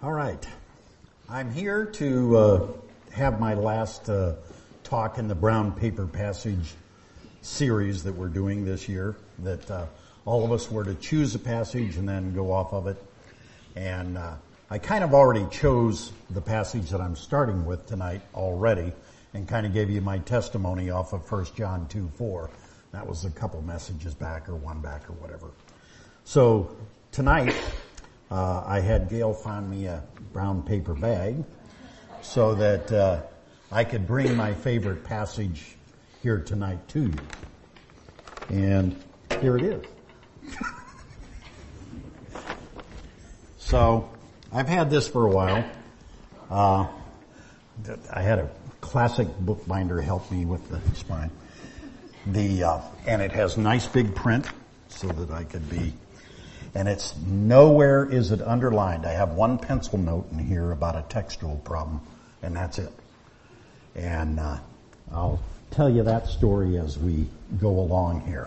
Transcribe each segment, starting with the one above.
All right. I'm here to have my last talk in the brown paper passage series that we're doing this year, that all of us were to choose a passage and then go off of it. And I kind of already chose the passage that I'm starting with tonight already and kind of gave you my testimony off of 1 John 2:4. That was a couple messages back or one back or whatever. So tonight, I had Gail find me a brown paper bag so that I could bring my favorite passage here tonight to you. And here it is. So I've had this for a while. I had a classic bookbinder help me with the spine. And it has nice big print so that I could be. And it's nowhere is it underlined. I have one pencil note in here about a textual problem, and that's it. And I'll tell you that story as we go along here.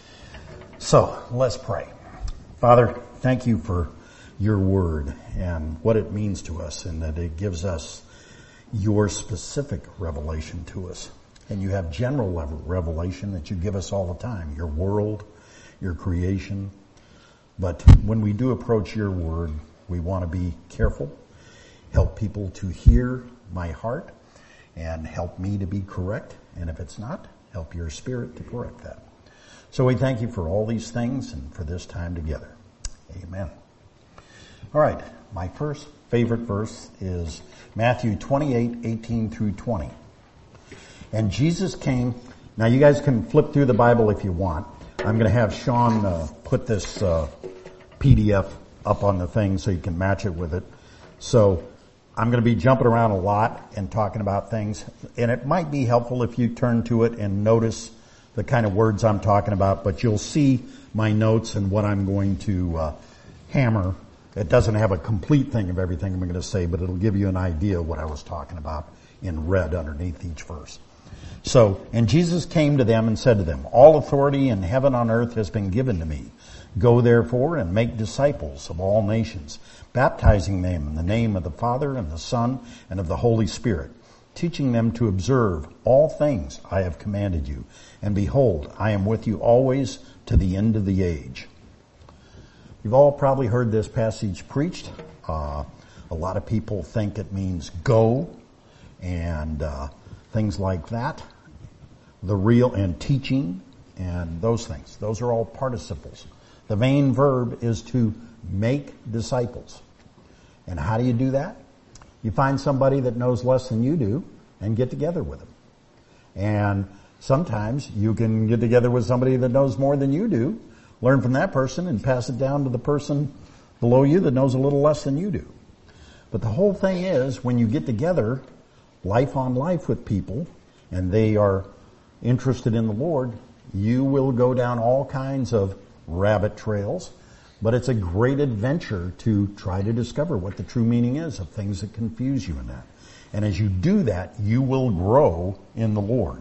So let's pray. Father, thank you for your word and what it means to us, and that it gives us your specific revelation to us. And you have general revelation that you give us all the time, your world, your creation. But when we do approach your word, we want to be careful, help people to hear my heart, and help me to be correct. And if it's not, help your spirit to correct that. So we thank you for all these things and for this time together. Amen. All right, my first favorite verse is Matthew 28:18 through 20. And Jesus came. Now you guys can flip through the Bible if you want. I'm going to have Sean put this PDF up on the thing so you can match it with it. So I'm going to be jumping around a lot and talking about things. And it might be helpful if you turn to it and notice the kind of words I'm talking about. But you'll see my notes and what I'm going to hammer. It doesn't have a complete thing of everything I'm going to say, but it'll give you an idea of what I was talking about in red underneath each verse. So, and Jesus came to them and said to them, all authority in heaven and on earth has been given to me. Go therefore and make disciples of all nations, baptizing them in the name of the Father and the Son and of the Holy Spirit, teaching them to observe all things I have commanded you. And behold, I am with you always to the end of the age. You've all probably heard this passage preached. A lot of people think it means go and things like that. The real and teaching and those things. Those are all participles. The main verb is to make disciples. And how do you do that? You find somebody that knows less than you do and get together with them. And sometimes you can get together with somebody that knows more than you do, learn from that person and pass it down to the person below you that knows a little less than you do. But the whole thing is when you get together life on life with people and they are interested in the Lord, you will go down all kinds of rabbit trails, but it's a great adventure to try to discover what the true meaning is of things that confuse you in that. And as you do that, you will grow in the Lord.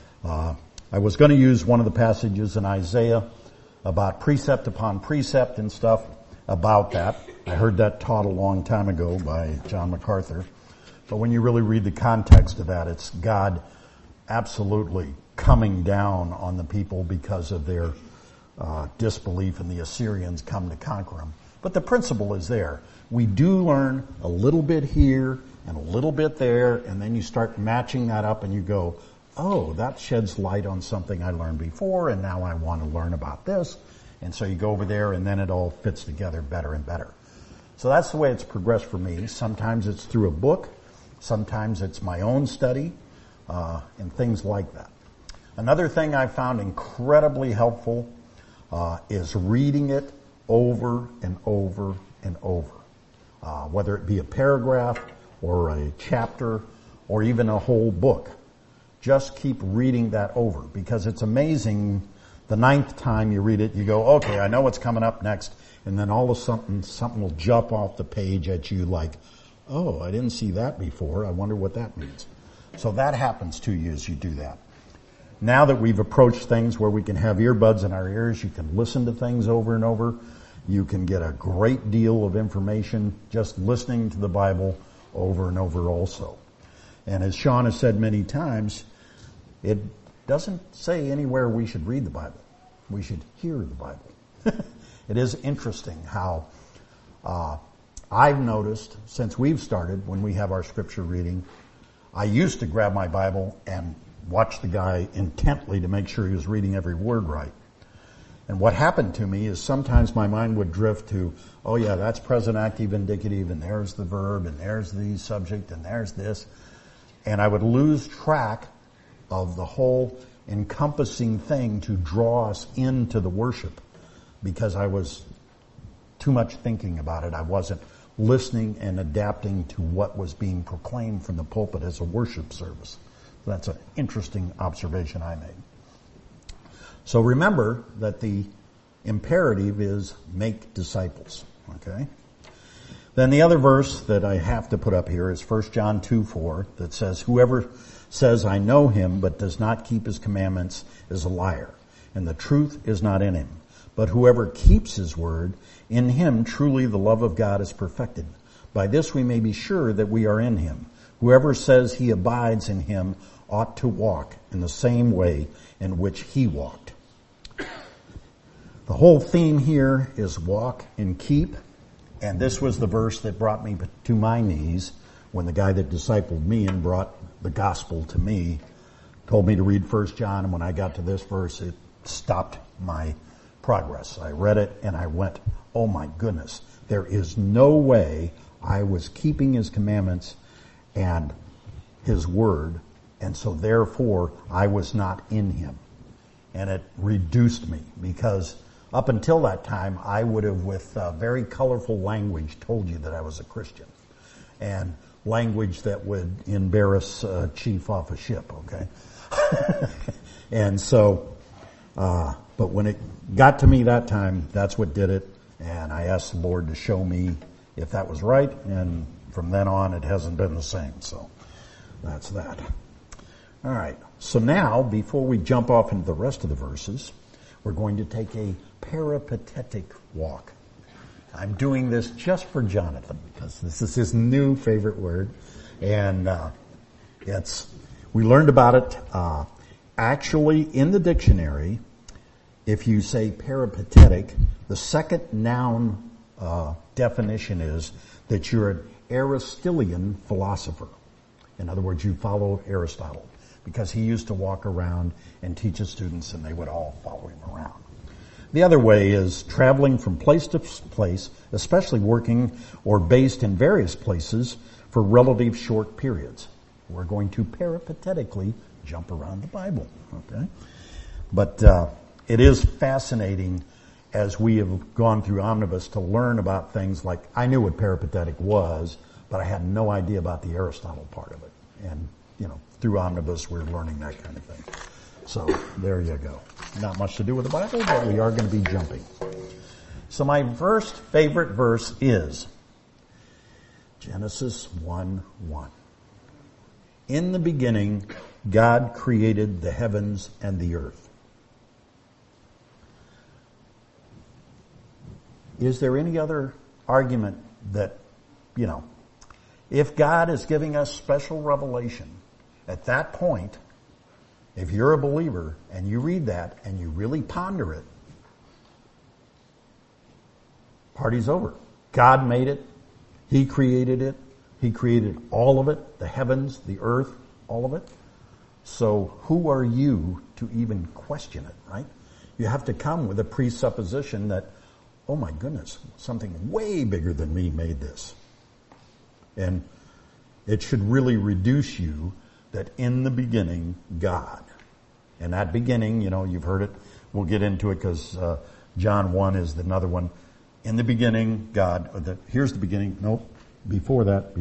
I was going to use one of the passages in Isaiah about precept upon precept and stuff about that. I heard that taught a long time ago by John MacArthur. But when you really read the context of that, it's God absolutely coming down on the people because of their disbelief and the Assyrians come to conquer them. But the principle is there. We do learn a little bit here and a little bit there, and then you start matching that up and you go, oh, that sheds light on something I learned before, and now I want to learn about this. And so you go over there, and then it all fits together better and better. So that's the way it's progressed for me. Sometimes it's through a book. Sometimes it's my own study, and things like that. Another thing I found incredibly helpful is reading it over and over and over. Whether it be a paragraph or a chapter or even a whole book. Just keep reading that over because it's amazing. The 9th time you read it, you go, okay, I know what's coming up next. And then all of a sudden, something will jump off the page at you like, oh, I didn't see that before. I wonder what that means. So that happens to you as you do that. Now that we've approached things where we can have earbuds in our ears, you can listen to things over and over. You can get a great deal of information just listening to the Bible over and over also. And as Sean has said many times, it doesn't say anywhere we should read the Bible. We should hear the Bible. It is interesting how I've noticed since we've started, when we have our scripture reading, I used to grab my Bible and watch the guy intently to make sure he was reading every word right. And what happened to me is sometimes my mind would drift to, oh yeah, that's present active indicative, and there's the verb, and there's the subject, and there's this. And I would lose track of the whole encompassing thing to draw us into the worship because I was too much thinking about it. I wasn't listening and adapting to what was being proclaimed from the pulpit as a worship service. That's an interesting observation I made. So remember that the imperative is make disciples, okay? Then the other verse that I have to put up here is 1 John 2:4 that says, whoever says I know him but does not keep his commandments is a liar, and the truth is not in him. But whoever keeps his word, in him truly the love of God is perfected. By this we may be sure that we are in him. Whoever says he abides in him ought to walk in the same way in which he walked. The whole theme here is walk and keep. And this was the verse that brought me to my knees when the guy that discipled me and brought the gospel to me told me to read 1 John. And when I got to this verse, it stopped my progress. I read it and I went, oh my goodness, there is no way I was keeping his commandments and his word, and so therefore I was not in him. And it reduced me because up until that time I would have with very colorful language told you that I was a Christian, and language that would embarrass a chief off a ship, okay? And so but when it got to me that time, that's what did it. And I asked the Lord to show me if that was right. And from then on, it hasn't been the same. So that's that. All right. So now, before we jump off into the rest of the verses, we're going to take a peripatetic walk. I'm doing this just for Jonathan because this is his new favorite word. And we learned about it actually in the dictionary. If you say peripatetic, the second noun definition is that you're an Aristotelian philosopher. In other words, you follow Aristotle, because he used to walk around and teach his students and they would all follow him around. The other way is traveling from place to place, especially working or based in various places for relative short periods. We're going to peripatetically jump around the Bible, okay? But it is fascinating as we have gone through Omnibus to learn about things like, I knew what peripatetic was, but I had no idea about the Aristotle part of it. And, through Omnibus we're learning that kind of thing. So there you go. Not much to do with the Bible, but we are going to be jumping. So my first favorite verse is Genesis 1:1. In the beginning, God created the heavens and the earth. Is there any other argument that, if God is giving us special revelation, at that point, if you're a believer and you read that and you really ponder it, party's over. God made it. He created it. He created all of it, the heavens, the earth, all of it. So who are you to even question it, right? You have to come with a presupposition that, oh my goodness, something way bigger than me made this. And it should really reduce you that in the beginning, God. And that beginning, you've heard it. We'll get into it because John 1 is another one. In the beginning, God. Here's the beginning. Nope. Before that.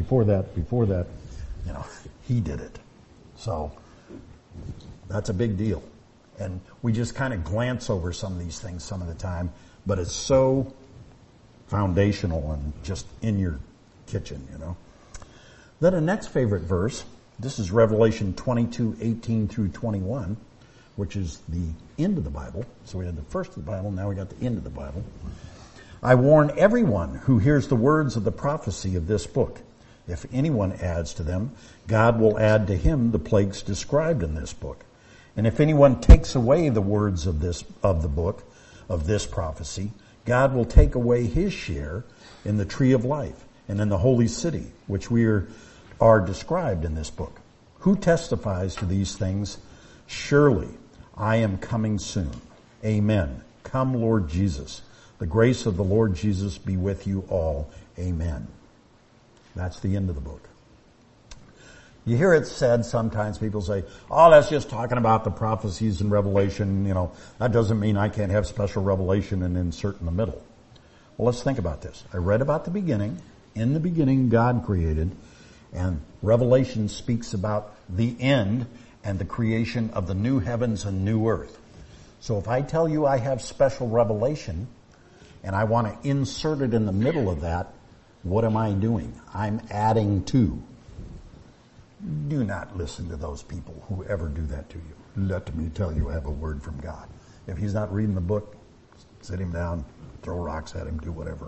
He did it. So that's a big deal. And we just kind of glance over some of these things some of the time, but it's so foundational and just in your kitchen, Then the next favorite verse, this is Revelation 22:18 through 21, which is the end of the Bible. So we had the first of the Bible, now we got the end of the Bible. I warn everyone who hears the words of the prophecy of this book. If anyone adds to them, God will add to him the plagues described in this book. And if anyone takes away the words of the book of this prophecy, God will take away his share in the tree of life and in the holy city, which are described in this book. Who testifies to these things? Surely I am coming soon. Amen. Come, Lord Jesus. The grace of the Lord Jesus be with you all. Amen. That's the end of the book. You hear it said sometimes, people say, oh, that's just talking about the prophecies in Revelation. You know, that doesn't mean I can't have special revelation and insert in the middle. Well, let's think about this. I read about the beginning. In the beginning, God created. And Revelation speaks about the end and the creation of the new heavens and new earth. So if I tell you I have special revelation and I want to insert it in the middle of that, what am I doing? I'm adding to. Do not listen to those people who ever do that to you. Let me tell you I have a word from God. If he's not reading the book, sit him down, throw rocks at him, do whatever.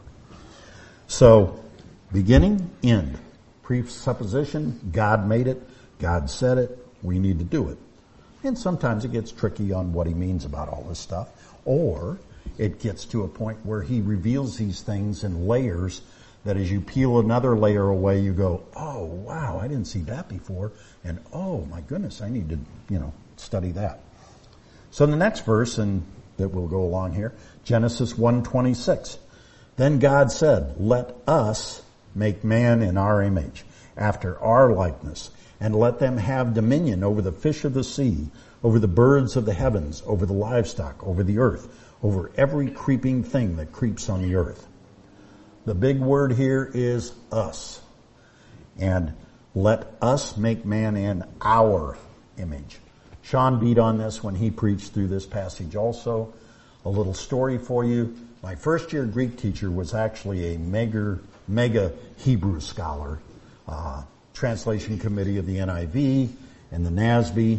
So, beginning, end. Presupposition, God made it, God said it, we need to do it. And sometimes it gets tricky on what he means about all this stuff. Or it gets to a point where he reveals these things in layers that as you peel another layer away, you go, oh, wow, I didn't see that before. And oh, my goodness, I need to, study that. So the next verse, and that will go along here, Genesis 1:26. Then God said, let us make man in our image, after our likeness, and let them have dominion over the fish of the sea, over the birds of the heavens, over the livestock, over the earth, over every creeping thing that creeps on the earth. The big word here is us. And let us make man in our image. Sean beat on this when he preached through this passage also. A little story for you. My first year Greek teacher was actually a mega Hebrew scholar. Translation committee of the NIV and the NASB.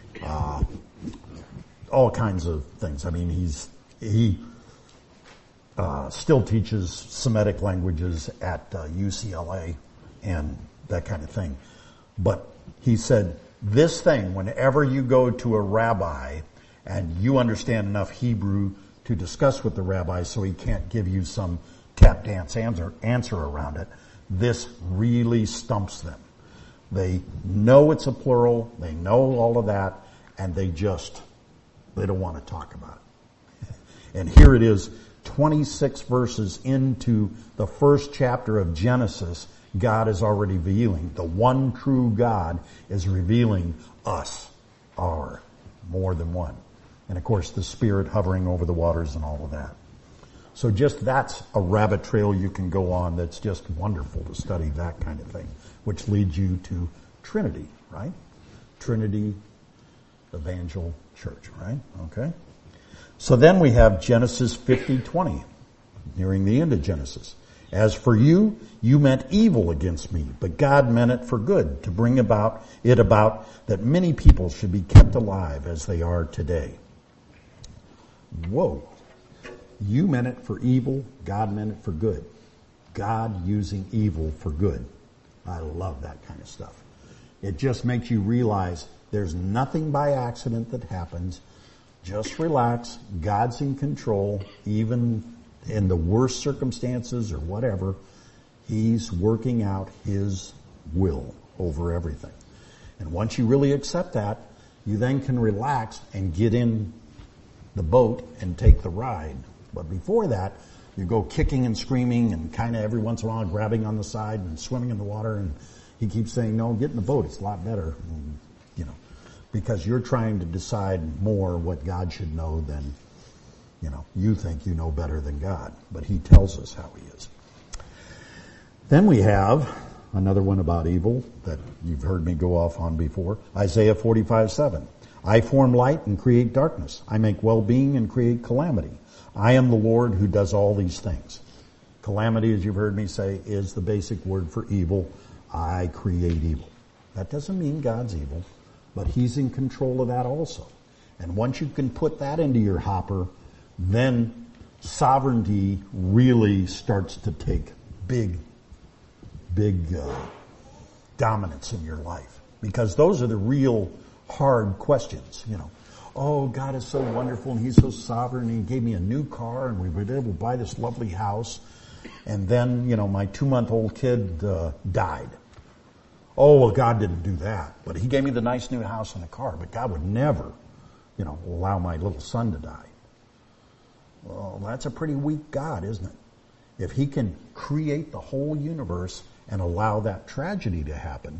All kinds of things. I mean, he still teaches Semitic languages at UCLA and that kind of thing. But he said, this thing, whenever you go to a rabbi and you understand enough Hebrew to discuss with the rabbi so he can't give you some tap dance answer around it, this really stumps them. They know it's a plural, they know all of that, and they don't want to talk about it. And here it is, 26 verses into the first chapter of Genesis, God is already revealing. The one true God is revealing us, our, more than one. And of course the Spirit hovering over the waters and all of that. So that's a rabbit trail you can go on that's just wonderful to study that kind of thing, which leads you to Trinity, right? Trinity Evangel Church, right? Okay. So then we have Genesis 50:20, nearing the end of Genesis. As for you, you meant evil against me, but God meant it for good, to bring about that many people should be kept alive as they are today. Whoa. You meant it for evil, God meant it for good. God using evil for good. I love that kind of stuff. It just makes you realize there's nothing by accident that happens. Just relax. God's in control, even in the worst circumstances or whatever. He's working out His will over everything. And once you really accept that, you then can relax and get in the boat and take the ride. But before that, you go kicking and screaming and kind of every once in a while grabbing on the side and swimming in the water. And he keeps saying, no, get in the boat. It's a lot better. And, because you're trying to decide more what God should know than, you think you know better than God. But he tells us how he is. Then we have another one about evil that you've heard me go off on before. Isaiah 45:7. I form light and create darkness. I make well-being and create calamity. I am the Lord who does all these things. Calamity, as you've heard me say, is the basic word for evil. I create evil. That doesn't mean God's evil, but he's in control of that also. And once you can put that into your hopper, then sovereignty really starts to take big dominance in your life. Because those are the real hard questions, Oh, God is so wonderful and He's so sovereign and He gave me a new car and we were able to buy this lovely house. And then, my 2-month-old kid died. Oh, well, God didn't do that. But He gave me the nice new house and the car. But God would never, allow my little son to die. Well, that's a pretty weak God, isn't it? If He can create the whole universe and allow that tragedy to happen,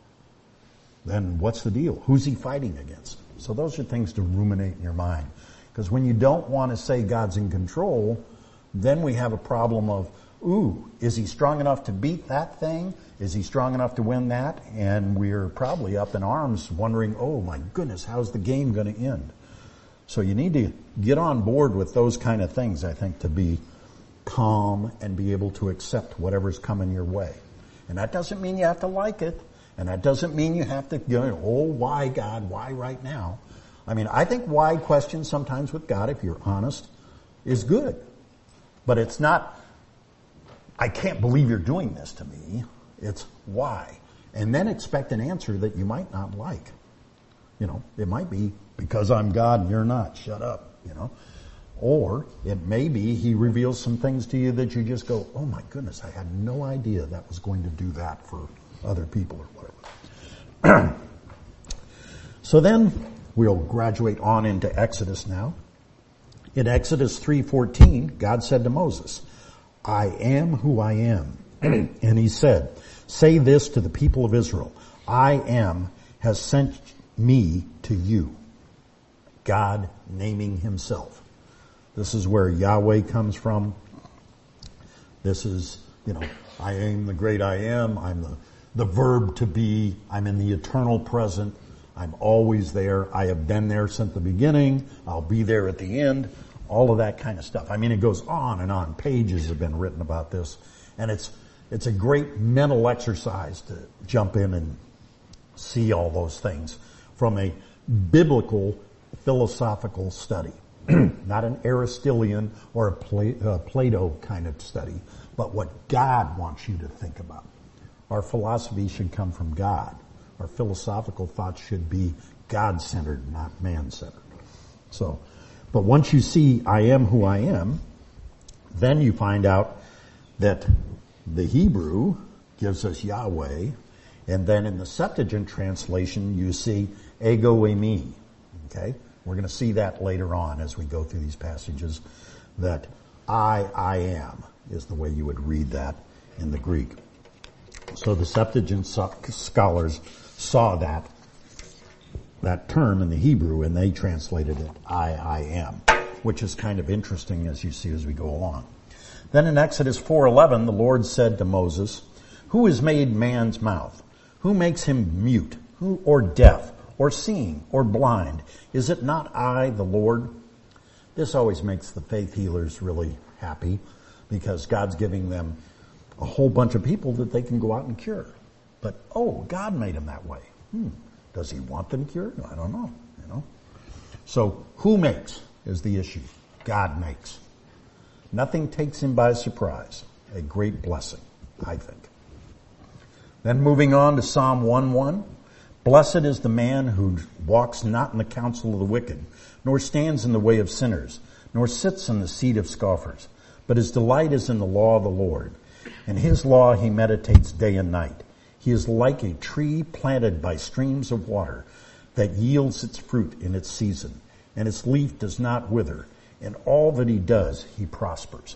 then what's the deal? Who's He fighting against? So those are things to ruminate in your mind. Because when you don't want to say God's in control, then we have a problem of, is He strong enough to beat that thing? Is He strong enough to win that? And we're probably up in arms wondering, oh my goodness, how's the game going to end? So you need to get on board with those kind of things, I think, to be calm and be able to accept whatever's coming your way. And that doesn't mean you have to like it. And that doesn't mean you have to why God, why right now? I mean, I think why questions sometimes with God, if you're honest, is good. But it's not, I can't believe you're doing this to me. It's why. And then expect an answer that you might not like. It might be because I'm God and you're not. Shut up, Or it may be He reveals some things to you that you just go, oh my goodness, I had no idea that was going to do that for other people or whatever. So then we'll graduate on into Exodus now. In Exodus 3:14, God said to Moses, I am who I am. And He said, say this to the people of Israel, I am has sent me to you. God naming Himself. This is where Yahweh comes from. This is, I am the great I am. I'm the verb to be. I'm in the eternal present. I'm always there. I have been there since the beginning. I'll be there at the end. All of that kind of stuff. I mean, it goes on and on. Pages have been written about this. And it's a great mental exercise to jump in and see all those things from a biblical philosophical study. Not an Aristotelian or a Plato kind of study, but what God wants you to think about. Our philosophy should come from God. Our philosophical thoughts should be God-centered, not man-centered. So, but once you see I am who I am, then you find out that the Hebrew gives us Yahweh, and then in the Septuagint translation you see ego eimi. Okay? We're going to see that later on as we go through these passages, that I am is the way you would read that in the Greek. So the Septuagint scholars saw that term in the Hebrew and they translated it I am, which is kind of interesting as you see as we go along. Then in Exodus 4:11, the Lord said to Moses, who has made man's mouth? Who makes him mute? Who or deaf? Or seeing, or blind? Is it not I, the Lord? This always makes the faith healers really happy because God's giving them a whole bunch of people that they can go out and cure. But, God made them that way. Does He want them cured? I don't know, So, who makes is the issue. God makes. Nothing takes Him by surprise. A great blessing, I think. Then moving on to Psalm 1:1. Blessed is the man who walks not in the counsel of the wicked, nor stands in the way of sinners, nor sits in the seat of scoffers. But his delight is in the law of the Lord. In His law he meditates day and night. He is like a tree planted by streams of water that yields its fruit in its season, and its leaf does not wither. In all that he does, he prospers.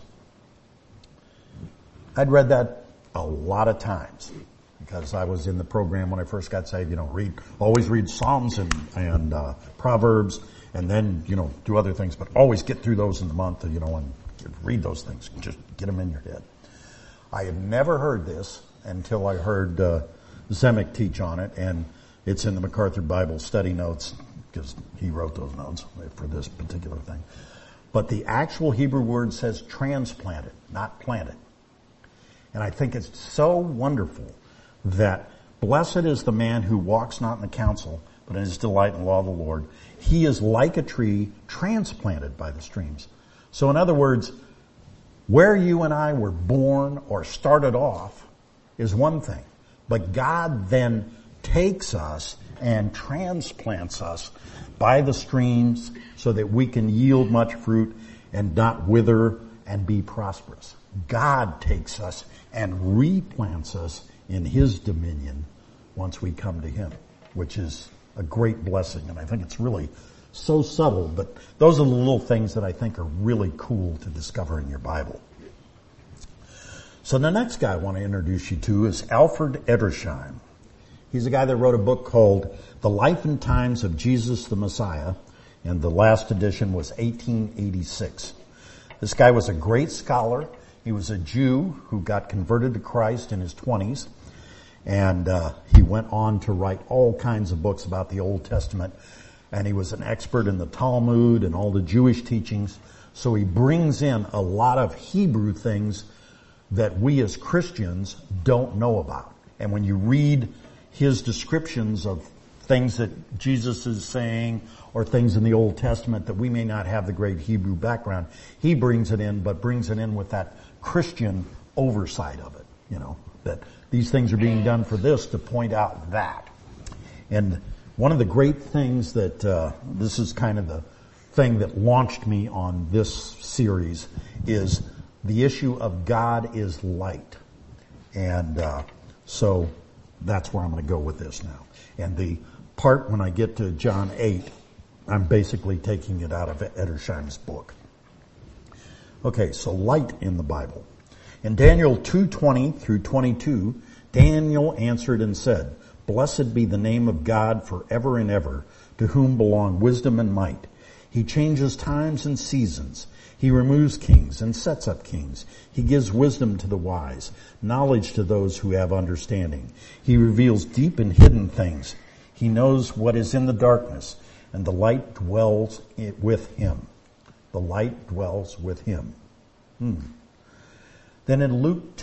I'd read that a lot of times. Because I was in the program when I first got saved, always read Psalms and Proverbs, and then, do other things, but always get through those in the month, and read those things. Just get them in your head. I had never heard this until I heard Zemek teach on it, and it's in the MacArthur Bible study notes, because he wrote those notes for this particular thing. But the actual Hebrew word says transplanted, not planted. And I think it's so wonderful that blessed is the man who walks not in the counsel, but in his delight in the law of the Lord. He is like a tree transplanted by the streams. So in other words, where you and I were born or started off is one thing. But God then takes us and transplants us by the streams so that we can yield much fruit and not wither and be prosperous. God takes us and replants us in His dominion once we come to Him, which is a great blessing. And I think it's really so subtle, but those are the little things that I think are really cool to discover in your Bible. So the next guy I want to introduce you to is Alfred Edersheim. He's a guy that wrote a book called The Life and Times of Jesus the Messiah, and the last edition was 1886. This guy was a great scholar. He was a Jew who got converted to Christ in his 20s, and he went on to write all kinds of books about the Old Testament, and he was an expert in the Talmud and all the Jewish teachings. So he brings in a lot of Hebrew things that we as Christians don't know about. And when you read his descriptions of things that Jesus is saying or things in the Old Testament that we may not have the great Hebrew background, he brings it in, but brings it in with that Christian oversight of it, that these things are being done for this to point out that. And one of the great things that, this is kind of the thing that launched me on this series, is the issue of God is light. And so that's where I'm going to go with this now. And the part when I get to John 8, I'm basically taking it out of Edersheim's book. Okay, so light in the Bible. In Daniel 2:20 through 22, Daniel answered and said, "Blessed be the name of God forever and ever, to whom belong wisdom and might. He changes times and seasons. He removes kings and sets up kings. He gives wisdom to the wise, knowledge to those who have understanding. He reveals deep and hidden things. He knows what is in the darkness, and the light dwells with him." The light dwells with him. Then in Luke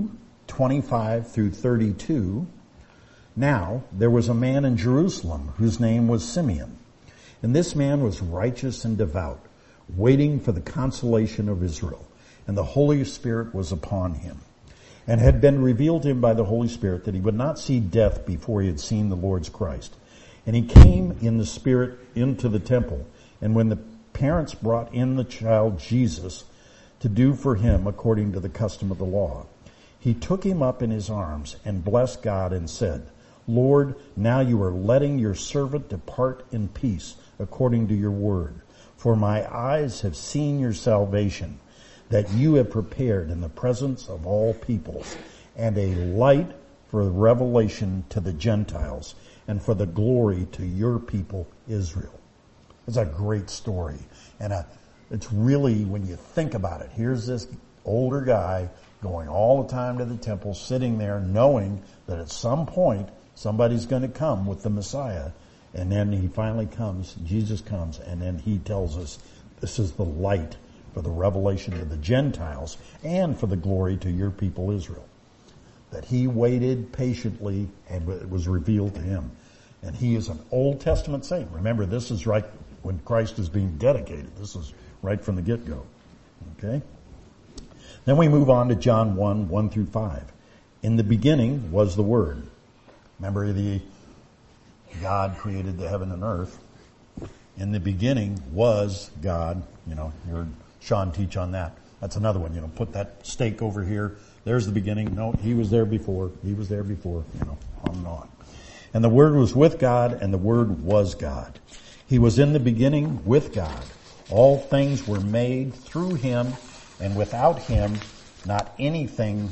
2:25 through 32, "Now there was a man in Jerusalem whose name was Simeon. And this man was righteous and devout, waiting for the consolation of Israel. And the Holy Spirit was upon him, and had been revealed to him by the Holy Spirit that he would not see death before he had seen the Lord's Christ. And he came in the Spirit into the temple. And when the parents brought in the child Jesus to do for him according to the custom of the law, he took him up in his arms and blessed God and said, 'Lord, now you are letting your servant depart in peace according to your word. For my eyes have seen your salvation, that you have prepared in the presence of all peoples, and a light for revelation to the Gentiles, and for the glory to your people Israel.'" It's a great story. And it's really, when you think about it, here's this older guy going all the time to the temple, sitting there knowing that at some point somebody's going to come with the Messiah. And then he finally comes, Jesus comes, and then he tells us this is the light for the revelation to the Gentiles and for the glory to your people Israel. That he waited patiently and it was revealed to him. And he is an Old Testament saint. Remember, this is right when Christ is being dedicated. This is right from the get-go. Okay? Then we move on to John 1 through 5. "In the beginning was the Word." Remember, God created the heaven and earth. In the beginning was God. You heard Sean teach on that. That's another one. Put that stake over here. There's the beginning. No, he was there before. He was there before. On and on. "And the Word was with God, and the Word was God. He was in the beginning with God. All things were made through him, and without him not anything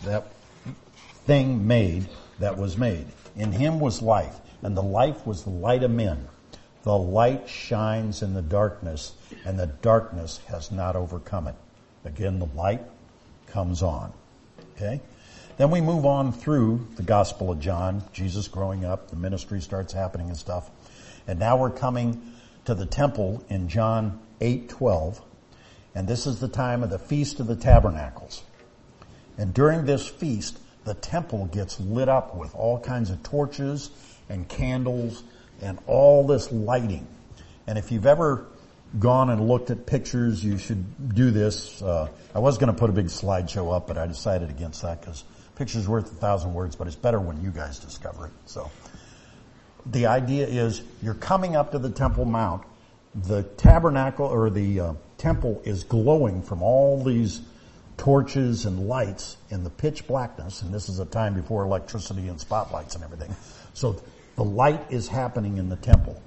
thing made that was made. In him was life, and the life was the light of men. The light shines in the darkness, and the darkness has not overcome it." Again, the light comes on. Okay? Then we move on through the Gospel of John, Jesus growing up, the ministry starts happening and stuff. And now we're coming to the temple in John 8:12, and this is the time of the Feast of the Tabernacles. And during this feast, the temple gets lit up with all kinds of torches and candles and all this lighting. And if you've ever gone and looked at pictures, you should do this. I was going to put a big slideshow up, but I decided against that because picture's worth 1,000 words, but it's better when you guys discover it. So the idea is you're coming up to the Temple Mount. The tabernacle or the temple is glowing from all these torches and lights in the pitch blackness, and this is a time before electricity and spotlights and everything. So the light is happening in the temple.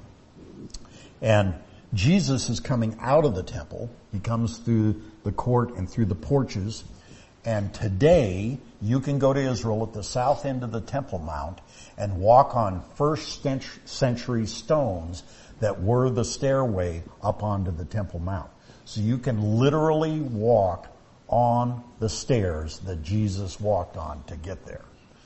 And Jesus is coming out of the temple. He comes through the court and through the porches. And today, you can go to Israel at the south end of the Temple Mount and walk on first century stones that were the stairway up onto the Temple Mount. So you can literally walk on the stairs that Jesus walked on to get there.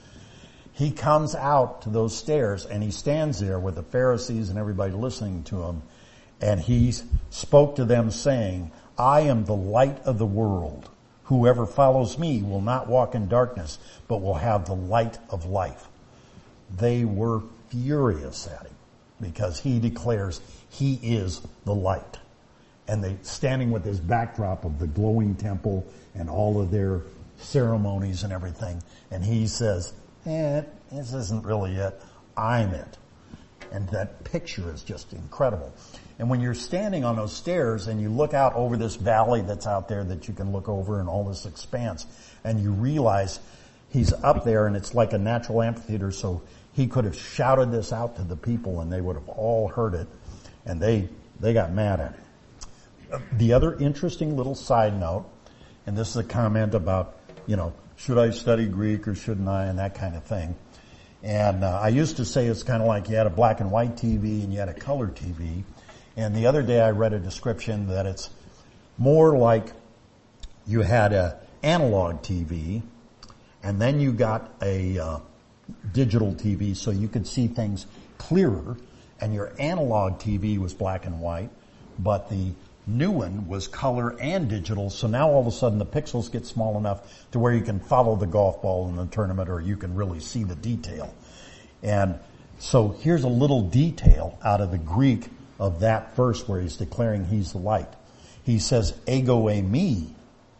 He comes out to those stairs and he stands there with the Pharisees and everybody listening to him, and he spoke to them saying, I am the light of the world. Whoever follows me will not walk in darkness, but will have the light of life. They were furious at him because he declares he is the light. And they standing with this backdrop of the glowing temple and all of their ceremonies and everything. And he says, this isn't really it. I'm it. And that picture is just incredible. And when you're standing on those stairs and you look out over this valley that's out there that you can look over and all this expanse, and you realize he's up there and it's like a natural amphitheater, so he could have shouted this out to the people and they would have all heard it, and they got mad at it. The other interesting little side note, and this is a comment about, should I study Greek or shouldn't I, and that kind of thing. And I used to say it's kind of like you had a black and white TV and you had a color TV. And the other day I read a description that it's more like you had a analog TV and then you got a digital TV so you could see things clearer, and your analog TV was black and white, but the new one was color and digital, so now all of a sudden the pixels get small enough to where you can follow the golf ball in the tournament, or you can really see the detail. And so here's a little detail out of the Greek of that verse where he's declaring he's the light. He says, ego eimi,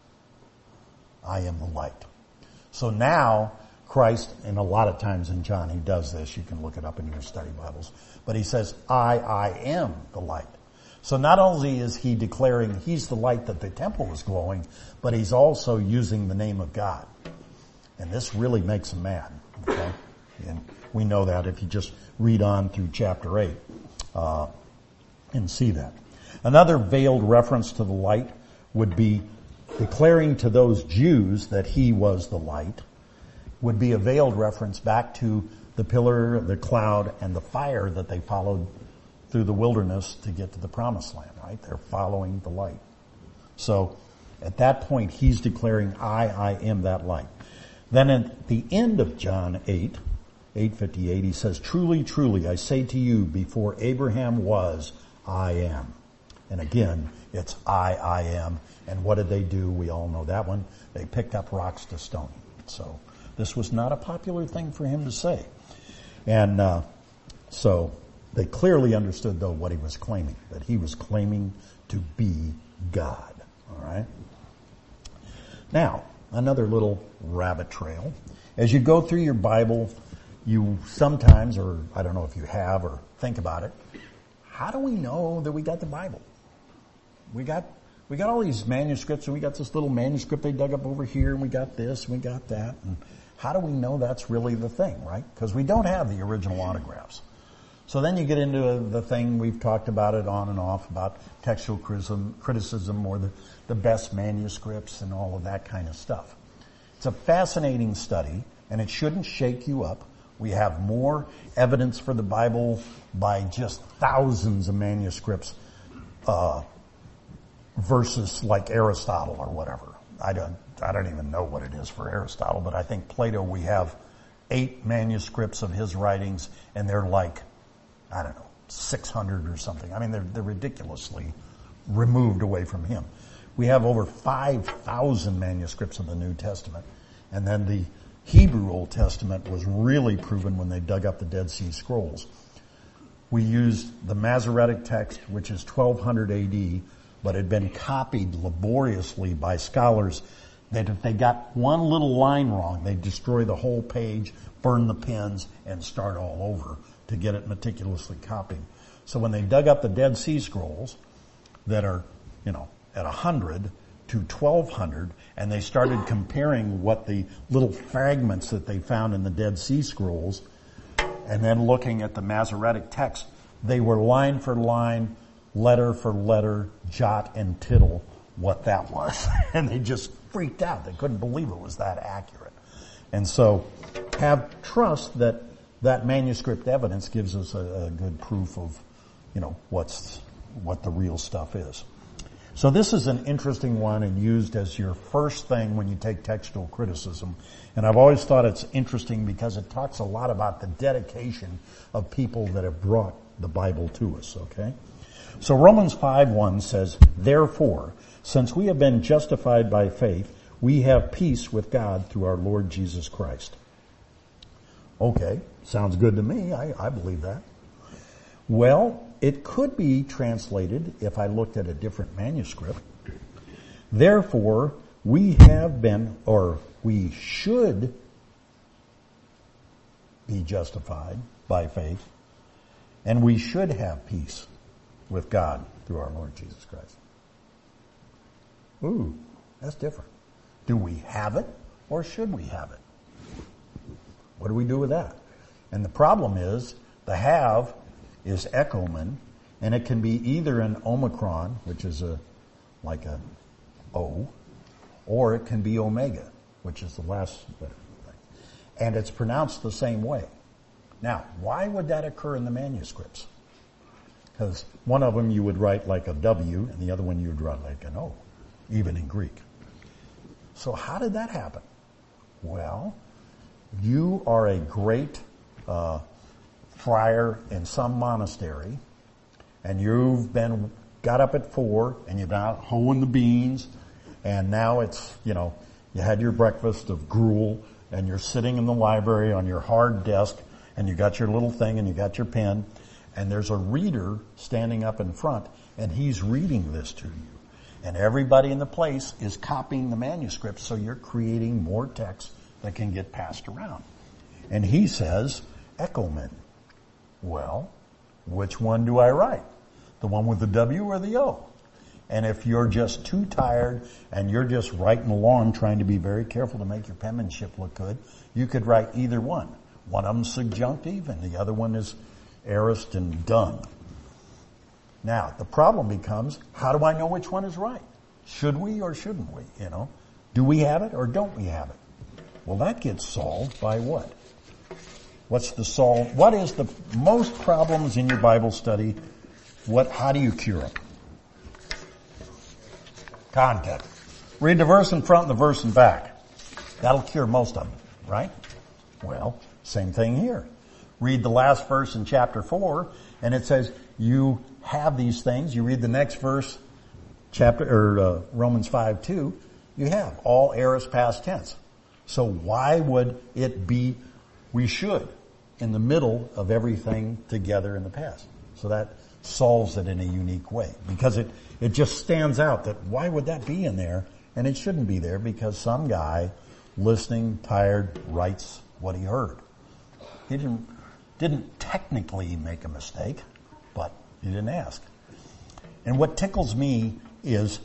I am the light. So now Christ, and a lot of times in John he does this, you can look it up in your study Bibles, but he says, I am the light. So not only is he declaring he's the light that the temple is glowing, but he's also using the name of God. And this really makes him mad. Okay? And we know that if you just read on through chapter 8 and see that. Another veiled reference to the light would be declaring to those Jews that he was the light, would be a veiled reference back to the pillar, the cloud, and the fire that they followed through the wilderness to get to the promised land, right? They're following the light. So at that point, he's declaring, I am that light. Then at the end of John 8:58, he says, truly, truly, I say to you, before Abraham was, I am. And again, it's I am. And what did they do? We all know that one. They picked up rocks to stone him. So this was not a popular thing for him to say. And so they clearly understood, though, what he was claiming, that he was claiming to be God. All right? Now, another little rabbit trail. As you go through your Bible, you sometimes, or I don't know if you have or think about it, how do we know that we got the Bible? We got all these manuscripts, and we got this little manuscript they dug up over here, and we got this, and we got that. And how do we know that's really the thing, right? Because we don't have the original autographs. So then you get into the thing, we've talked about it on and off, about textual criticism or the best manuscripts and all of that kind of stuff. It's a fascinating study, and it shouldn't shake you up. We have more evidence for the Bible by just thousands of manuscripts versus like Aristotle or whatever. I don't even know what it is for Aristotle, but I think Plato, we have 8 manuscripts of his writings, and they're like, 600 or something. I mean, they're ridiculously removed away from him. We have over 5,000 manuscripts of the New Testament. And then the Hebrew Old Testament was really proven when they dug up the Dead Sea Scrolls. We used the Masoretic text, which is 1200 AD, but had been copied laboriously by scholars that if they got one little line wrong, they'd destroy the whole page, burn the pens, and start all over to get it meticulously copied. So when they dug up the Dead Sea Scrolls that are, at 100 to 1200, and they started comparing what the little fragments that they found in the Dead Sea Scrolls, and then looking at the Masoretic text, they were line for line, letter for letter, jot and tittle what that was. And they just freaked out. They couldn't believe it was that accurate. And so have trust that that manuscript evidence gives us a good proof of, what the real stuff is. So this is an interesting one and used as your first thing when you take textual criticism. And I've always thought it's interesting because it talks a lot about the dedication of people that have brought the Bible to us, okay? So Romans 5:1 says, "Therefore, since we have been justified by faith, we have peace with God through our Lord Jesus Christ." Okay, sounds good to me. I believe that. Well, it could be translated, if I looked at a different manuscript, "Therefore, we have been, or we should be justified by faith, and we should have peace with God through our Lord Jesus Christ." Ooh, that's different. Do we have it, or should we have it? What do we do with that? And the problem is, the have is echomen, and it can be either an omicron, which is like a O, or it can be omega, which is the last letter. And it's pronounced the same way. Now, why would that occur in the manuscripts? Because one of them you would write like a W, and the other one you would write like an O, even in Greek. So how did that happen? Well, you are a great friar in some monastery, and you've got up at 4, and you've been out hoeing the beans, and now it's, you had your breakfast of gruel, and you're sitting in the library on your hard desk, and you got your little thing, and you got your pen, and there's a reader standing up in front, and he's reading this to you. And everybody in the place is copying the manuscript, so you're creating more text that can get passed around. And he says, echomen. Well, which one do I write? The one with the W or the O? And if you're just too tired and you're just writing along trying to be very careful to make your penmanship look good, you could write either one. One of them's subjunctive and the other one is aorist and done. Now, the problem becomes, how do I know which one is right? Should we or shouldn't we, Do we have it or don't we have it? Well, that gets solved by what? What is the most problems in your Bible study? How do you cure them? Context. Read the verse in front and the verse in back. That'll cure most of them, right? Well, same thing here. Read the last verse in chapter 4, and it says, you have these things. You read the next verse, Romans 5:2, you have all aorist past tense. So why would it be we should in the middle of everything together in the past? So that solves it in a unique way because it just stands out that why would that be in there? And it shouldn't be there because some guy listening, tired, writes what he heard. He didn't technically make a mistake, but he didn't ask. And what tickles me is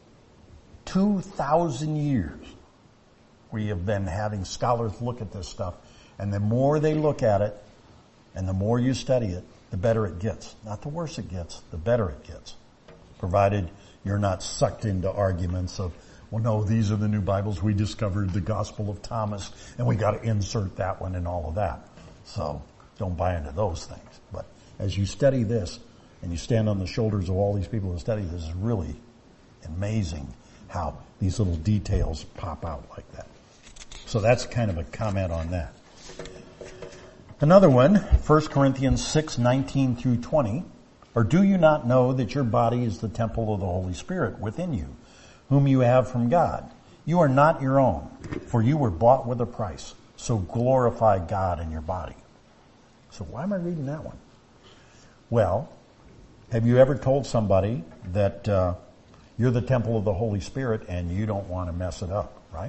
2,000 years we have been having scholars look at this stuff, and the more they look at it and the more you study it, the better it gets. Not the worse it gets, the better it gets. Provided you're not sucked into arguments of, well, no, these are the new Bibles. We discovered the Gospel of Thomas and we got to insert that one and all of that. So don't buy into those things. But as you study this and you stand on the shoulders of all these people who study this, is really amazing how these little details pop out like that. So that's kind of a comment on that. Another one, 1 Corinthians 6:19 through 20. Or do you not know that your body is the temple of the Holy Spirit within you, whom you have from God? You are not your own, for you were bought with a price. So glorify God in your body. So why am I reading that one? Well, have you ever told somebody that you're the temple of the Holy Spirit and you don't want to mess it up, right?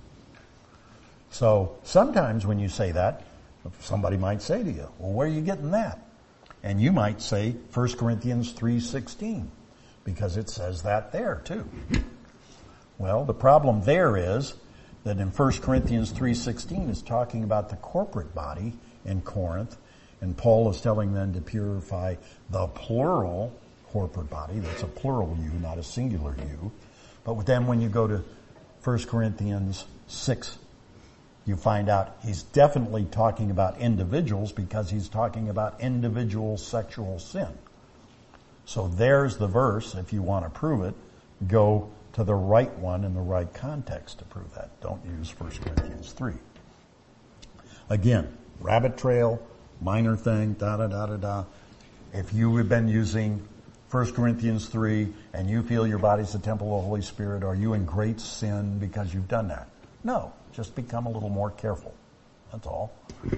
So sometimes when you say that, somebody might say to you, well, where are you getting that? And you might say 1 Corinthians 3:16, because it says that there too. Well, the problem there is that in 1 Corinthians 3:16 is talking about the corporate body in Corinth, and Paul is telling them to purify the plural corporate body. That's a plural you, not a singular you. But then when you go to 1 Corinthians 6, you find out he's definitely talking about individuals, because he's talking about individual sexual sin. So there's the verse. If you want to prove it, go to the right one in the right context to prove that. Don't use 1 Corinthians 3. Again, rabbit trail, minor thing, da-da-da-da-da. If you have been using 1 Corinthians 3 and you feel your body's the temple of the Holy Spirit, are you in great sin because you've done that? No, just become a little more careful. That's all.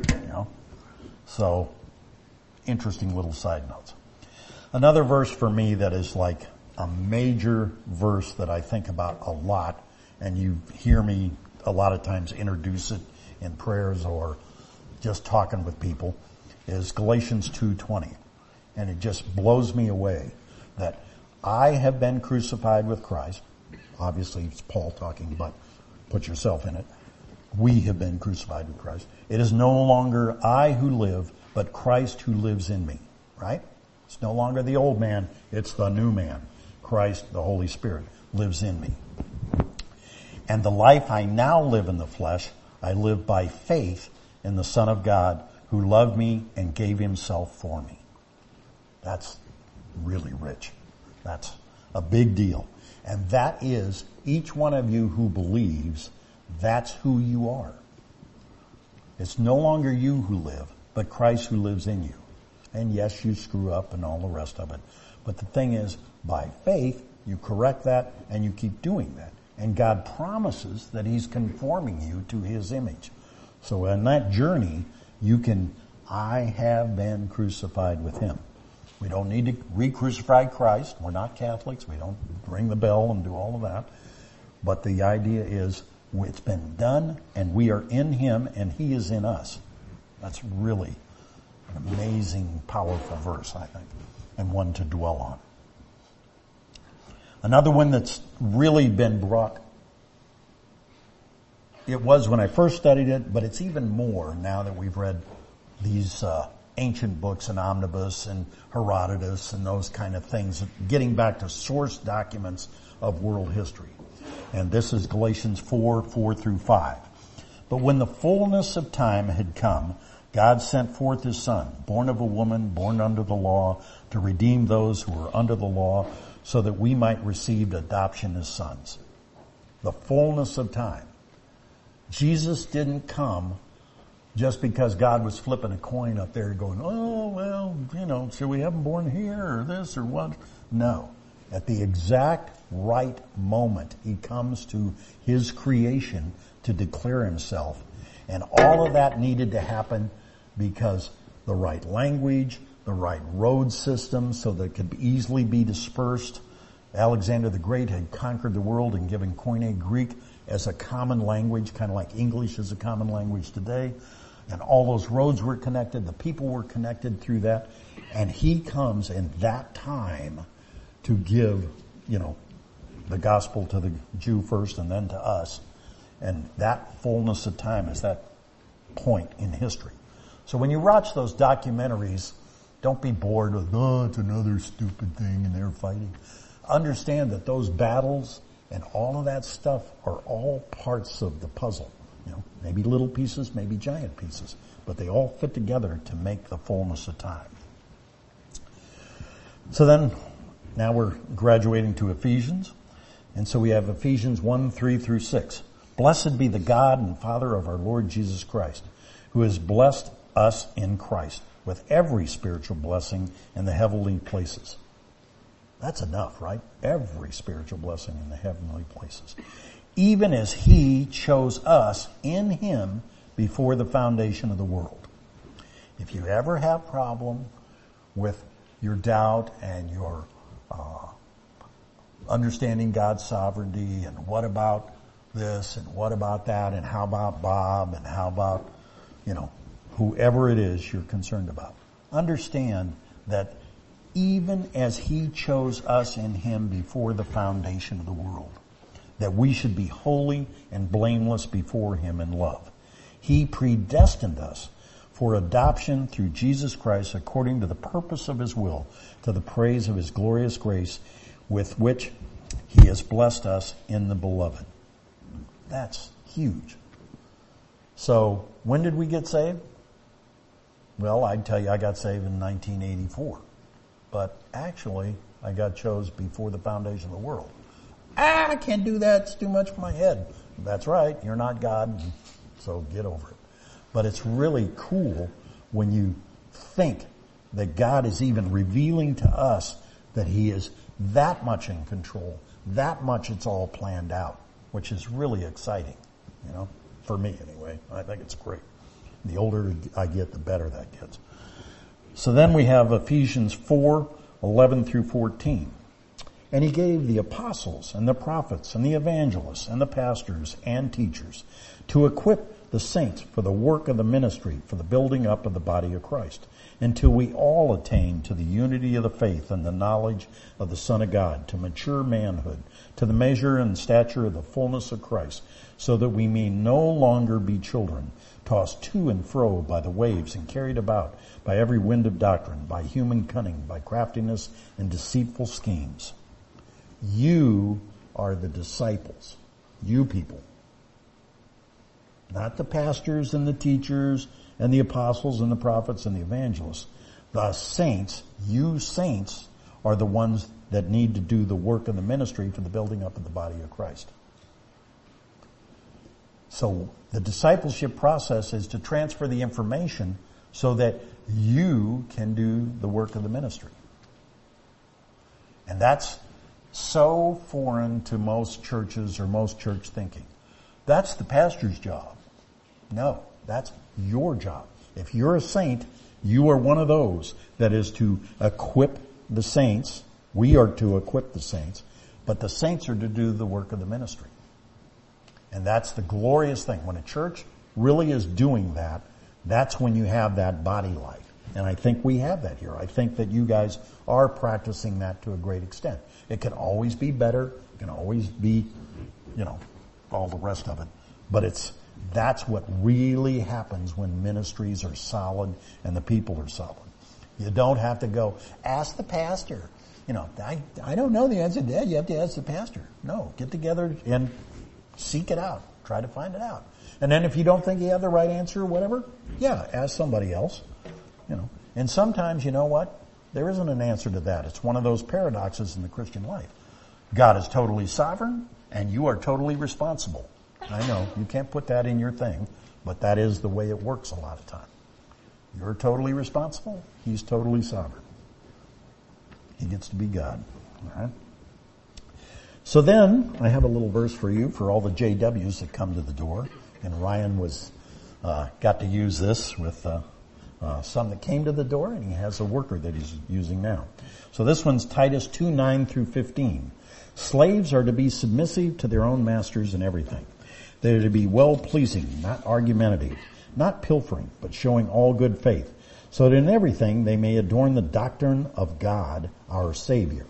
So, interesting little side notes. Another verse for me that is like a major verse that I think about a lot, and you hear me a lot of times introduce it in prayers or just talking with people, is Galatians 2:20. And it just blows me away that I have been crucified with Christ. Obviously it's Paul talking, but put yourself in it. We have been crucified with Christ. It is no longer I who live, but Christ who lives in me, right? It's no longer the old man, it's the new man. Christ, the Holy Spirit, lives in me. And the life I now live in the flesh, I live by faith in the Son of God who loved me and gave himself for me. That's really rich. That's a big deal. And that is, each one of you who believes, that's who you are. It's no longer you who live, but Christ who lives in you. And yes, you screw up and all the rest of it. But the thing is, by faith, you correct that and you keep doing that. And God promises that he's conforming you to his image. So in that journey, I have been crucified with him. We don't need to re-crucify Christ. We're not Catholics. We don't ring the bell and do all of that. But the idea is it's been done and we are in him and he is in us. That's really an amazing, powerful verse, I think, and one to dwell on. Another one that's really been brought, it was when I first studied it, but it's even more now that we've read these ancient books in Omnibus and Herodotus and those kind of things, getting back to source documents of world history. And this is Galatians 4:4-5. But when the fullness of time had come, God sent forth his Son, born of a woman, born under the law, to redeem those who were under the law, so that we might receive adoption as sons. The fullness of time. Jesus didn't come just because God was flipping a coin up there going, oh, well, should we have him born here or this or what? No. At the exact right moment, he comes to his creation to declare himself. And all of that needed to happen because the right language, the right road system so that it could easily be dispersed. Alexander the Great had conquered the world and given Koine Greek as a common language, kind of like English is a common language today. And all those roads were connected. The people were connected through that. And he comes in that time to give, the gospel to the Jew first and then to us. And that fullness of time is that point in history. So when you watch those documentaries, don't be bored with, it's another stupid thing and they're fighting. Understand that those battles and all of that stuff are all parts of the puzzle. Maybe little pieces, maybe giant pieces, but they all fit together to make the fullness of time. So then, now we're graduating to Ephesians. And so we have Ephesians 1:3-6. Blessed be the God and Father of our Lord Jesus Christ, who has blessed us in Christ with every spiritual blessing in the heavenly places. That's enough, right? Every spiritual blessing in the heavenly places. Even as he chose us in him before the foundation of the world. If you ever have problem with your doubt and your understanding God's sovereignty, and what about this and what about that, and how about Bob, and how about, whoever it is you're concerned about. Understand that even as He chose us in Him before the foundation of the world, that we should be holy and blameless before Him in love. He predestined us for adoption through Jesus Christ according to the purpose of His will, to the praise of His glorious grace with which He has blessed us in the Beloved. That's huge. So, when did we get saved? Well, I'd tell you I got saved in 1984. But actually, I got chose before the foundation of the world. I can't do that. It's too much for my head. That's right. You're not God, so get over it. But it's really cool when you think that God is even revealing to us that He is that much in control, that much it's all planned out, which is really exciting, for me anyway. I think it's great. The older I get, the better that gets. So then we have Ephesians 4:11 through 14. And He gave the apostles and the prophets and the evangelists and the pastors and teachers to equip the saints for the work of the ministry, for the building up of the body of Christ, until we all attain to the unity of the faith and the knowledge of the Son of God, to mature manhood, to the measure and stature of the fullness of Christ, so that we may no longer be children, tossed to and fro by the waves and carried about by every wind of doctrine, by human cunning, by craftiness and deceitful schemes. You are the disciples. You people. Not the pastors and the teachers and the apostles and the prophets and the evangelists. The saints, you saints, are the ones that need to do the work of the ministry for the building up of the body of Christ. So the discipleship process is to transfer the information so that you can do the work of the ministry. And that's so foreign to most churches or most church thinking. That's the pastor's job. No, that's your job. If you're a saint, you are one of those that is to equip the saints. We are to equip the saints, but the saints are to do the work of the ministry. And that's the glorious thing. When a church really is doing that, that's when you have that body life. And I think we have that here. I think that you guys are practicing that to a great extent. It can always be better. It can always be, all the rest of it. But that's what really happens when ministries are solid and the people are solid. You don't have to go, ask the pastor. I don't know the answer to that. You have to ask the pastor. No, get together and seek it out. Try to find it out. And then if you don't think you have the right answer or whatever, ask somebody else. And sometimes, you know what? There isn't an answer to that. It's one of those paradoxes in the Christian life. God is totally sovereign and you are totally responsible. I know, you can't put that in your thing, but that is the way it works a lot of time. You're totally responsible. He's totally sovereign. He gets to be God. All right? So then, I have a little verse for you for all the JWs that come to the door. And Ryan got to use this with some that came to the door, and he has a worker that he's using now. So this one's Titus 2:9 through 15. Slaves are to be submissive to their own masters in everything. They are to be well-pleasing, not argumentative, not pilfering, but showing all good faith, so that in everything they may adorn the doctrine of God, our Savior.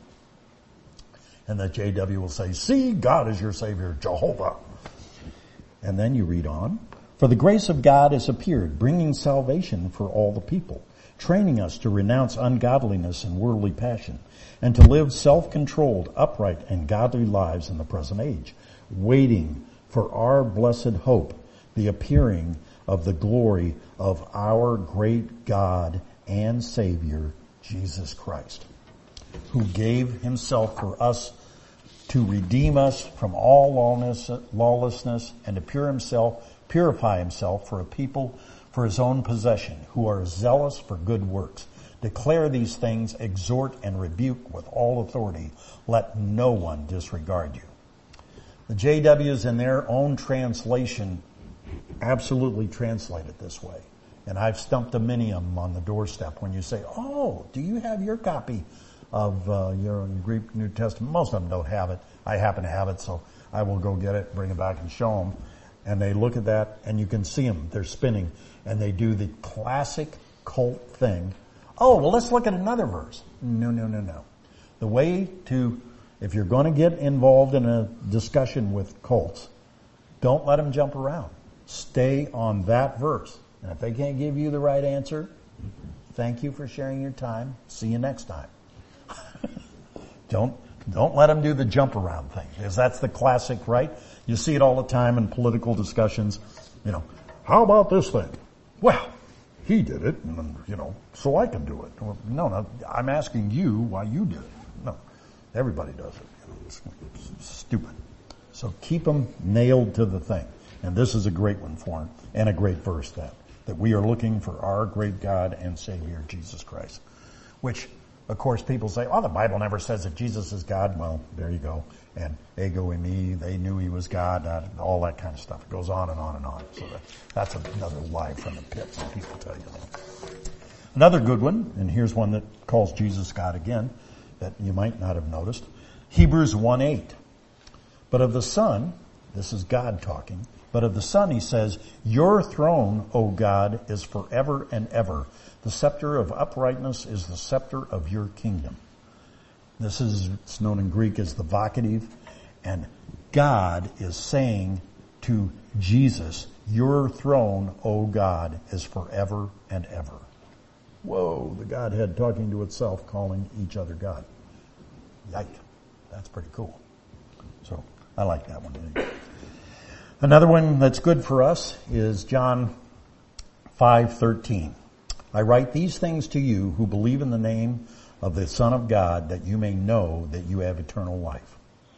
And the JW will say, see, God is your Savior, Jehovah. And then you read on. For the grace of God has appeared, bringing salvation for all the people, training us to renounce ungodliness and worldly passion, and to live self-controlled, upright, and godly lives in the present age, waiting for our blessed hope, the appearing of the glory of our great God and Savior, Jesus Christ, who gave himself for us to redeem us from all lawlessness and to purify himself for a people for his own possession, who are zealous for good works. Declare these things, exhort and rebuke with all authority. Let no one disregard you. The JWs in their own translation absolutely translate it this way. And I've stumped a many of them on the doorstep when you say, oh, do you have your copy of your Greek New Testament? Most of them don't have it. I happen to have it, so I will go get it, bring it back and show them. And they look at that, and you can see them. They're spinning, and they do the classic cult thing. Oh, well, let's look at another verse. No. The way to, if you're going to get involved in a discussion with cults, don't let them jump around. Stay on that verse. And if they can't give you the right answer, thank you for sharing your time. See you next time. Don't let them do the jump around thing, because that's the classic, right? You see it all the time in political discussions. How about this thing? Well, he did it, and, so I can do it. Well, no, I'm asking you why you did it. No, everybody does it. It's stupid. So keep them nailed to the thing. And this is a great one for them, and a great verse that we are looking for our great God and Savior, Jesus Christ. Which, of course, people say, oh, the Bible never says that Jesus is God. Well, there you go. And ego eimi, they knew he was God, all that kind of stuff. It goes on and on and on. So that's another lie from the pit, some people tell you that. Another good one, and here's one that calls Jesus God again, that you might not have noticed. Hebrews 1:8. But of the Son, this is God talking, but of the Son he says, your throne, O God, is forever and ever. The scepter of uprightness is the scepter of your kingdom. It's known in Greek as the vocative, and God is saying to Jesus, your throne, O God, is forever and ever. Whoa, the Godhead talking to itself, calling each other God. Yike. That's pretty cool. So, I like that one. Another one that's good for us is John 5:13. I write these things to you who believe in the name of the Son of God, that you may know that you have eternal life.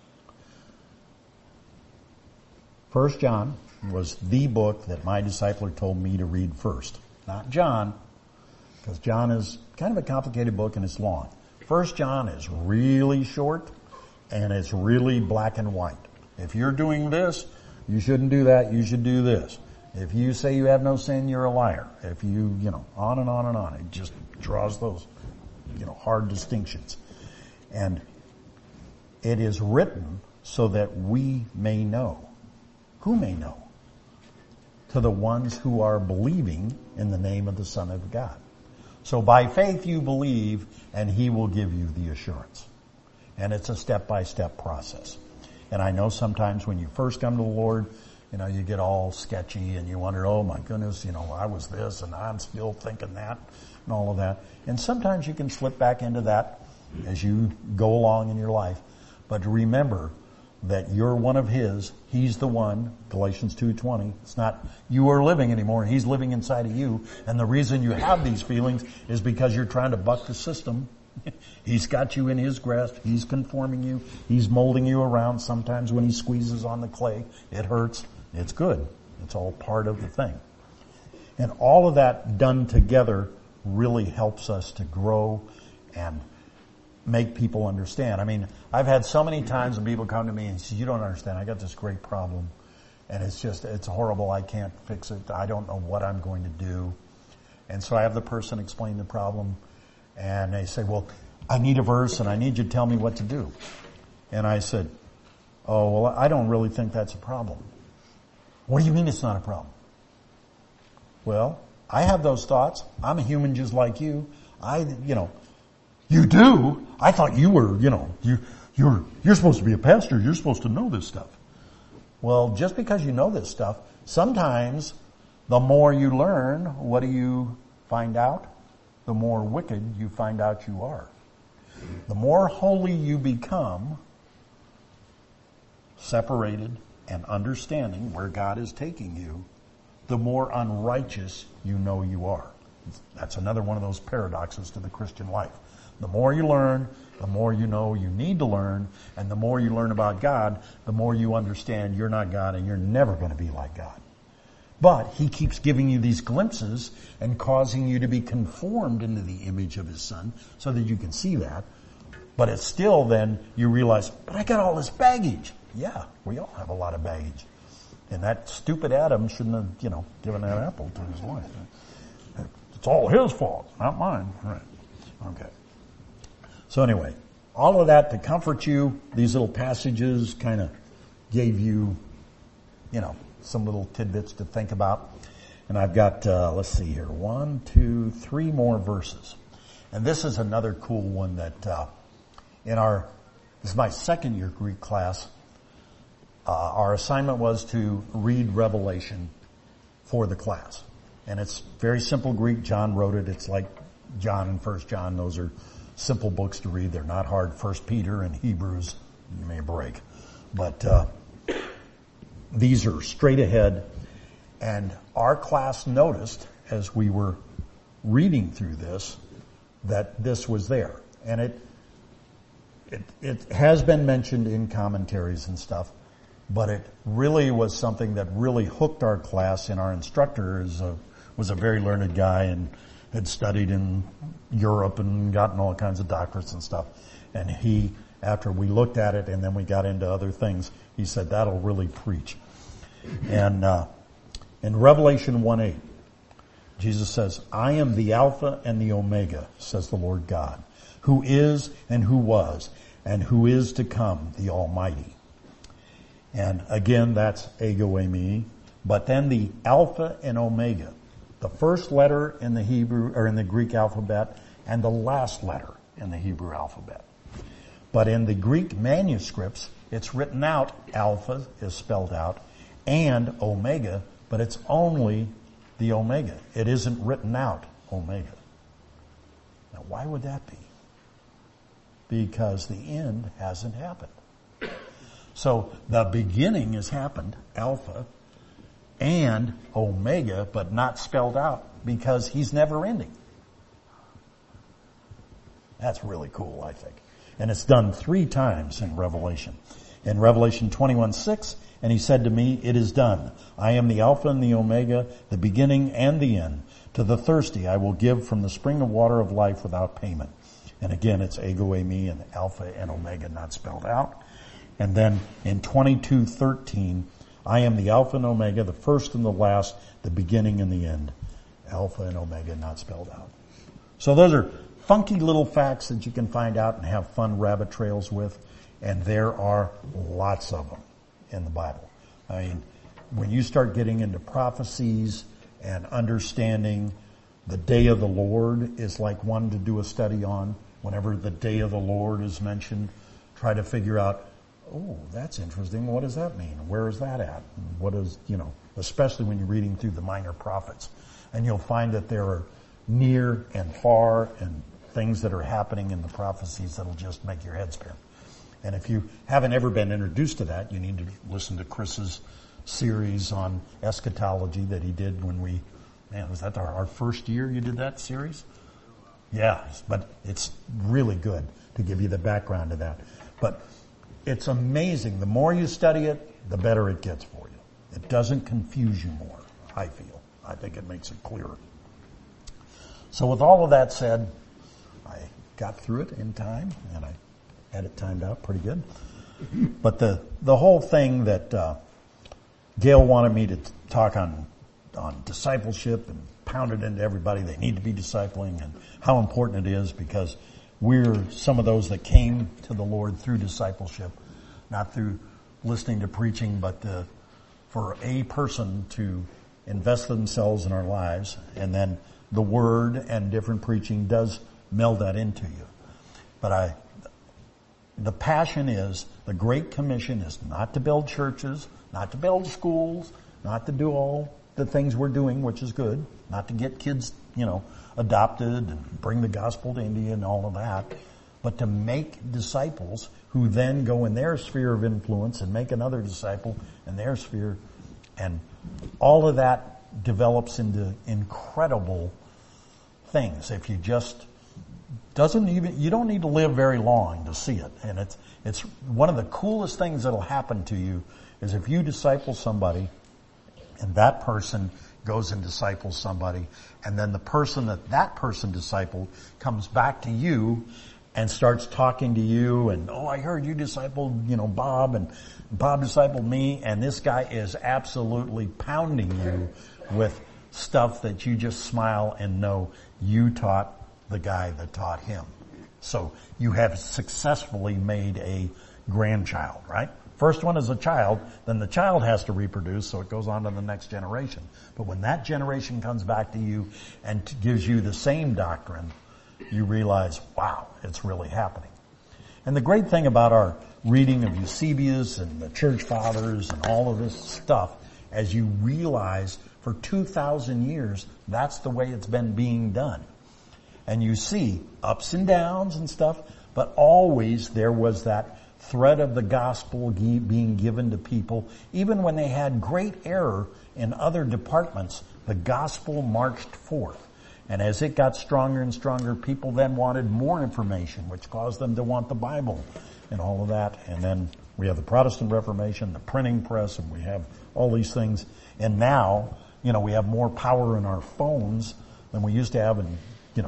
1 John was the book that my discipler told me to read first. Not John, because John is kind of a complicated book and it's long. 1 John is really short and it's really black and white. If you're doing this, you shouldn't do that, you should do this. If you say you have no sin, you're a liar. If you, on and on and on. It just draws those, hard distinctions. And it is written so that we may know. Who may know? To the ones who are believing in the name of the Son of God. So by faith you believe, and he will give you the assurance. And it's a step-by-step process. And I know sometimes when you first come to the Lord, you get all sketchy and you wonder, oh my goodness, I was this and I'm still thinking that and all of that. And sometimes you can slip back into that as you go along in your life. But remember that you're one of his. He's the one, Galatians 2:20. It's not you are living anymore. He's living inside of you. And the reason you have these feelings is because you're trying to buck the system. He's got you in his grasp. He's conforming you. He's molding you around. Sometimes when he squeezes on the clay, it hurts. It's good. It's all part of the thing. And all of that done together really helps us to grow and make people understand. I mean, I've had so many times when people come to me and say, you don't understand. I got this great problem and it's horrible. I can't fix it. I don't know what I'm going to do. And so I have the person explain the problem and they say, well, I need a verse and I need you to tell me what to do. And I said, oh, well, I don't really think that's a problem. What do you mean it's not a problem? Well, I have those thoughts. I'm a human just like you. You do? I thought you were, you're supposed to be a pastor. You're supposed to know this stuff. Well, just because you know this stuff, sometimes the more you learn, what do you find out? The more wicked you find out you are. The more holy you become, separated and understanding where God is taking you, the more unrighteous you know you are. That's another one of those paradoxes to the Christian life. The more you learn, the more you know you need to learn, and the more you learn about God, the more you understand you're not God and you're never going to be like God. But he keeps giving you these glimpses and causing you to be conformed into the image of his Son so that you can see that. But it's still then you realize, but I got all this baggage. Yeah, we all have a lot of baggage. And that stupid Adam shouldn't have, given that apple to his wife. It's all his fault, not mine. Right. Okay. So anyway, all of that to comfort you, these little passages kind of gave you, some little tidbits to think about. And I've got, let's see here, 1, 2, 3 more verses. And this is another cool one that, this is my second year Greek class. Our assignment was to read Revelation for the class. And it's very simple Greek. John wrote it. It's like John and 1 John. Those are simple books to read. They're not hard. 1 Peter and Hebrews, you may break. But these are straight ahead. And our class noticed, as we were reading through this, that this was there. And it has been mentioned in commentaries and stuff, but it really was something that really hooked our class. And our instructor was a very learned guy and had studied in Europe and gotten all kinds of doctorates and stuff. And he, after we looked at it and then we got into other things, he said, that'll really preach. And in Revelation 1:8, Jesus says, I am the Alpha and the Omega, says the Lord God, who is and who was and who is to come, the Almighty. And again, that's ego eimi. But then the Alpha and Omega, the first letter in the Hebrew or in the Greek alphabet and the last letter in the Hebrew alphabet. But in the Greek manuscripts, it's written out, Alpha is spelled out, and Omega, but it's only the Omega. It isn't written out, Omega. Now, why would that be? Because the end hasn't happened. So the beginning has happened, Alpha, and Omega, but not spelled out because he's never ending. That's really cool, I think. And it's done 3 times in Revelation. In Revelation 21:6, and he said to me, it is done. I am the Alpha and the Omega, the beginning and the end. To the thirsty I will give from the spring of water of life without payment. And again, it's ego eimi and Alpha and Omega not spelled out. And then in 22:13, I am the Alpha and Omega, the first and the last, the beginning and the end. Alpha and Omega not spelled out. So those are funky little facts that you can find out and have fun rabbit trails with. And there are lots of them in the Bible. I mean, when you start getting into prophecies and understanding the day of the Lord is like one to do a study on. Whenever the day of the Lord is mentioned, try to figure out, oh, that's interesting. What does that mean? Where is that at? And what is, especially when you're reading through the minor prophets. And you'll find that there are near and far and things that are happening in the prophecies that'll just make your head spin. And if you haven't ever been introduced to that, you need to listen to Chris's series on eschatology that he did when was that our first year you did that series? Yeah, but it's really good to give you the background to that. But it's amazing. The more you study it, the better it gets for you. It doesn't confuse you more, I feel. I think it makes it clearer. So with all of that said, I got through it in time, and I had it timed out pretty good. But the whole thing that Gail wanted me to talk on discipleship and pound it into everybody, they need to be discipling, and how important it is because we're some of those that came to the Lord through discipleship, not through listening to preaching, but for a person to invest themselves in our lives, and then the Word and different preaching does meld that into you. But the passion is, the Great Commission is not to build churches, not to build schools, not to do all the things we're doing, which is good, not to get kids, adopted and bring the gospel to India and all of that, but to make disciples who then go in their sphere of influence and make another disciple in their sphere. And all of that develops into incredible things. If you just you don't need to live very long to see it. And it's one of the coolest things that'll happen to you is if you disciple somebody and that person goes and disciples somebody, and then the person that person discipled comes back to you and starts talking to you and, I heard you discipled, Bob, and Bob discipled me, and this guy is absolutely pounding you with stuff that you just smile and know you taught the guy that taught him. So you have successfully made a grandchild, right? First one is a child, then the child has to reproduce, so it goes on to the next generation. But when that generation comes back to you and gives you the same doctrine, you realize, wow, it's really happening. And the great thing about our reading of Eusebius and the church fathers and all of this stuff, as you realize for 2,000 years, that's the way it's been being done. And you see ups and downs and stuff, but always there was that thread of the gospel being given to people. Even when they had great error in other departments, the gospel marched forth. And as it got stronger and stronger, people then wanted more information, which caused them to want the Bible and all of that. And then we have the Protestant Reformation, the printing press, and we have all these things. And now, we have more power in our phones than we used to have in,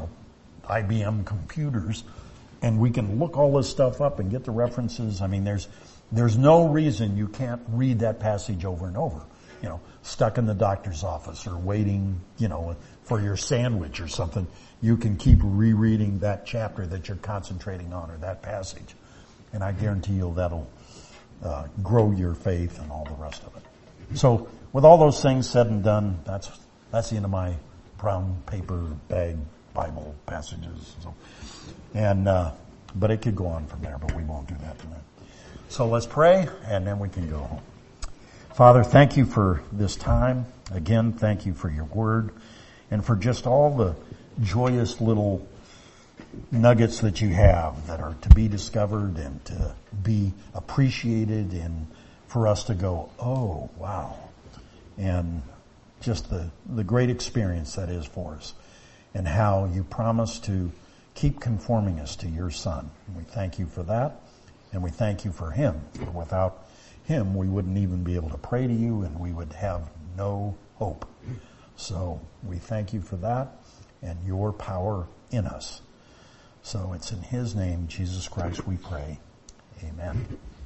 IBM computers. And we can look all this stuff up and get the references. I mean, there's no reason you can't read that passage over and over. Stuck in the doctor's office or waiting, for your sandwich or something. You can keep rereading that chapter that you're concentrating on or that passage. And I guarantee you that'll grow your faith and all the rest of it. So with all those things said and done, that's the end of my brown paper bag Bible passages. So, and but it could go on from there, but we won't do that tonight. So let's pray, and then we can go home. Father, thank you for this time. Again, thank you for your word and for just all the joyous little nuggets that you have that are to be discovered and to be appreciated and for us to go, oh, wow. And just the great experience that is for us and how you promise to keep conforming us to your Son. And we thank you for that, and we thank you for him. For without him, we wouldn't even be able to pray to you, and we would have no hope. So we thank you for that and your power in us. So it's in his name, Jesus Christ, we pray. Amen.